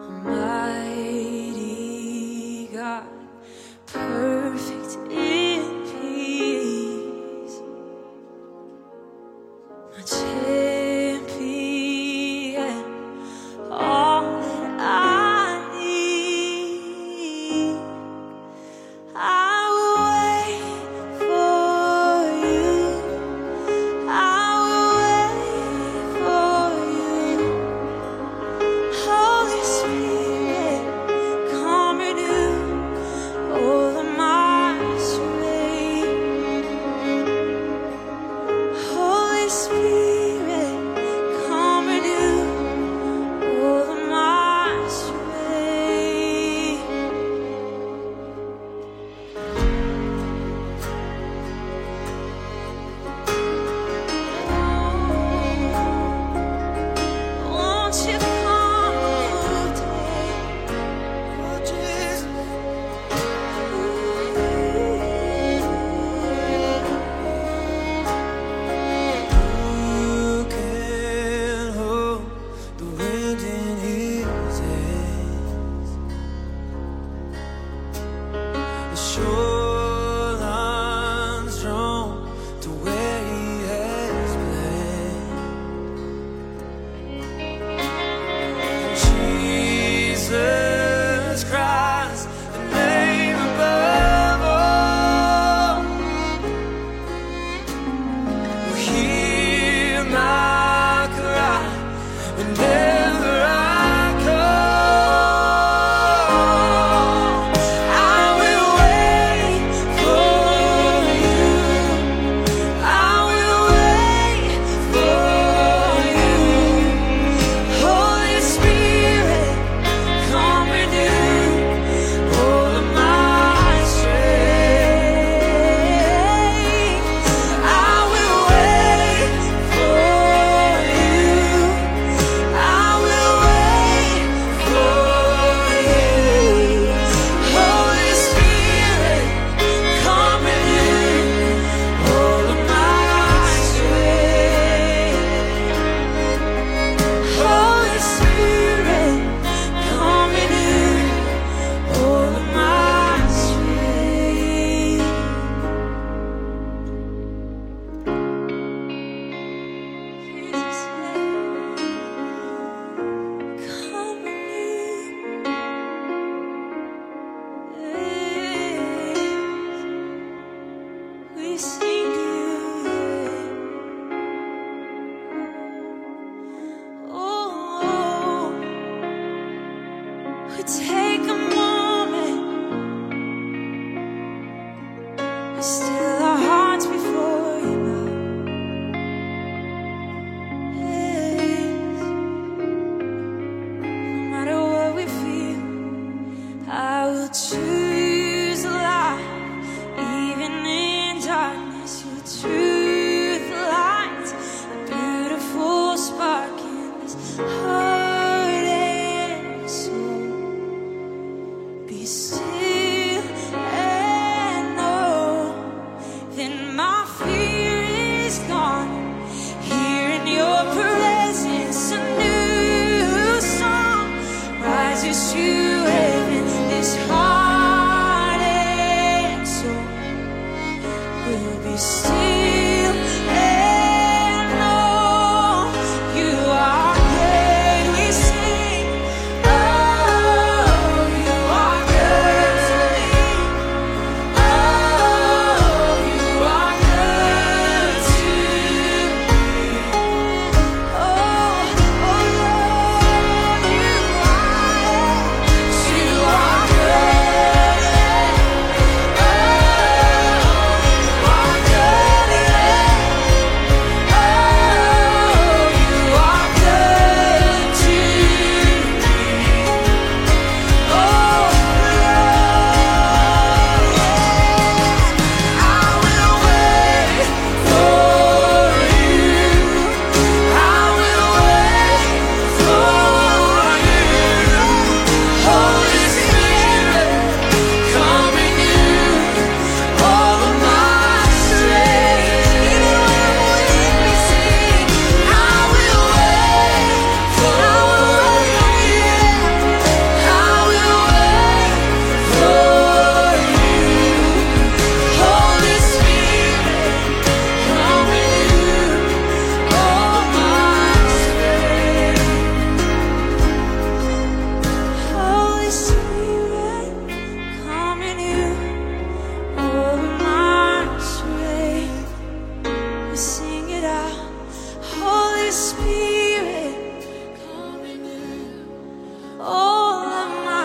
Mighty God, perfect in peace, my champion, all that I need. I will wait for you. I will wait for you. Holy Spirit, come renew all of my strength. Holy Spirit, come renew all of my strength. Won't you come today? Oh, Jesus. Who can hold the wind in his hands? The shoreline's drawn to where he has planned. Jesus Christ, the name above all, will hear my cry whenever I call. I will wait for you. I will wait for you. Holy Spirit, come renew all of my strength. I will wait for you. I will wait for you. Holy Spirit, come renew all of my strength. Holy Spirit, come renew all of my strength. Jesus, come renew. We sing to you. Oh, we take a moment, we still our hearts before you now. Yes. No matter what we feel, I will choose life, even in darkness. Your truth lights a beautiful spark in this heart and soul.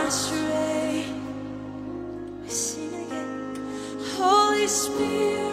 astray. We sing again. Holy Spirit.